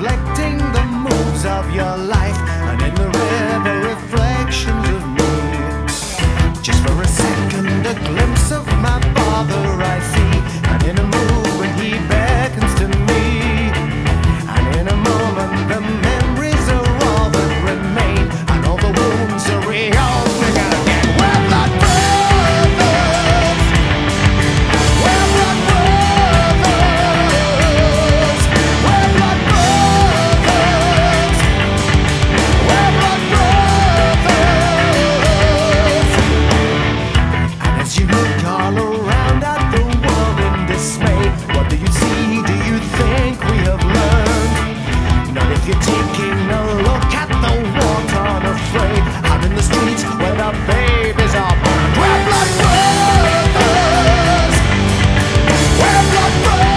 reflecting the moves of your life, and in the river reflections of me. Just for a second, a glimpse of my father I see, and in a move when he beckons to me, and in a moment the memories are all that remain, and all the wounds are reopening again. We're blood brothers. We're blood brothers. We're blood brothers. We're blood brothers. And as you look all around at the world in dismay, what do you see? Do you think we have learned? Not if you're taking a look at the war-torn afraid, out in the streets where the babies are born. We're blood brothers. We're blood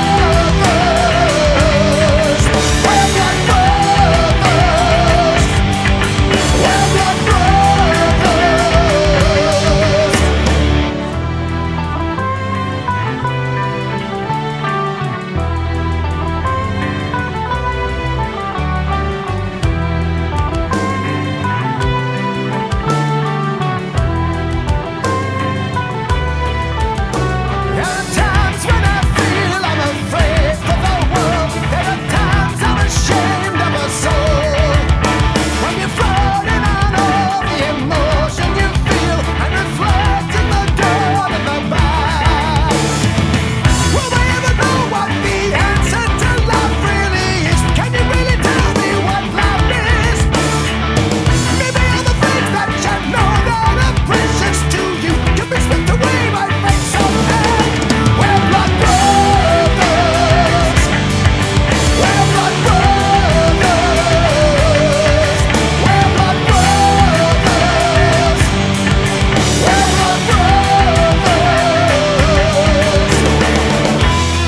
brothers. We're blood brothers. We're blood brothers. There are times when I feel I'm afraid for the world. There are times I'm ashamed of us all. When you're floating on all the emotion you feel and reflect in the dawn of the past. Will we ever know what the answer to love really is? Can you really tell me what love is? Maybe all the things that you know that are precious to you can be swept away by fate someday. We're blood brothers. We're blood brothers. We're blood brothers. We're blood brothers.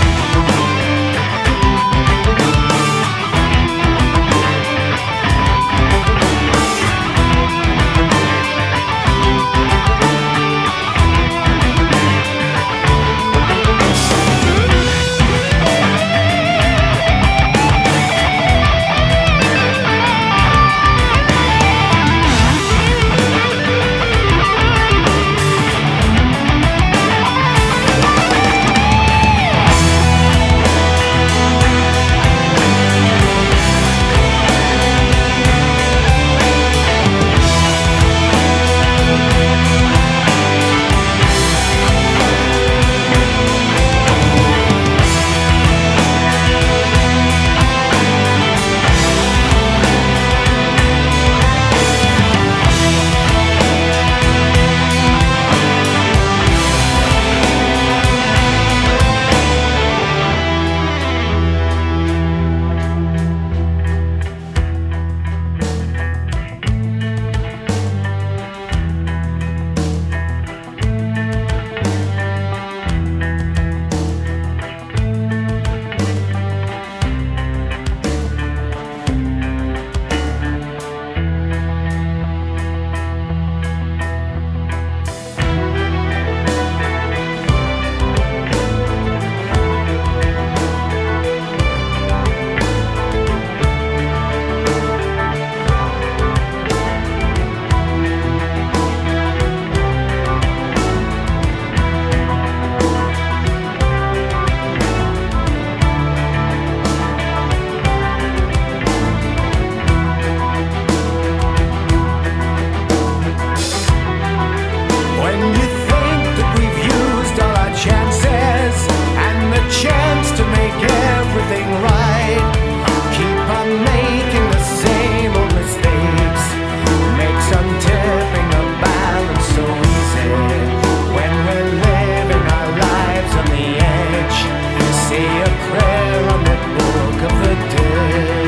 When you think that we've used all our chances and the chance to make everything right, keep on making the same old mistakes, makes untipping the balance so easy. When we're living our lives on the edge, say a prayer on the book of the dead.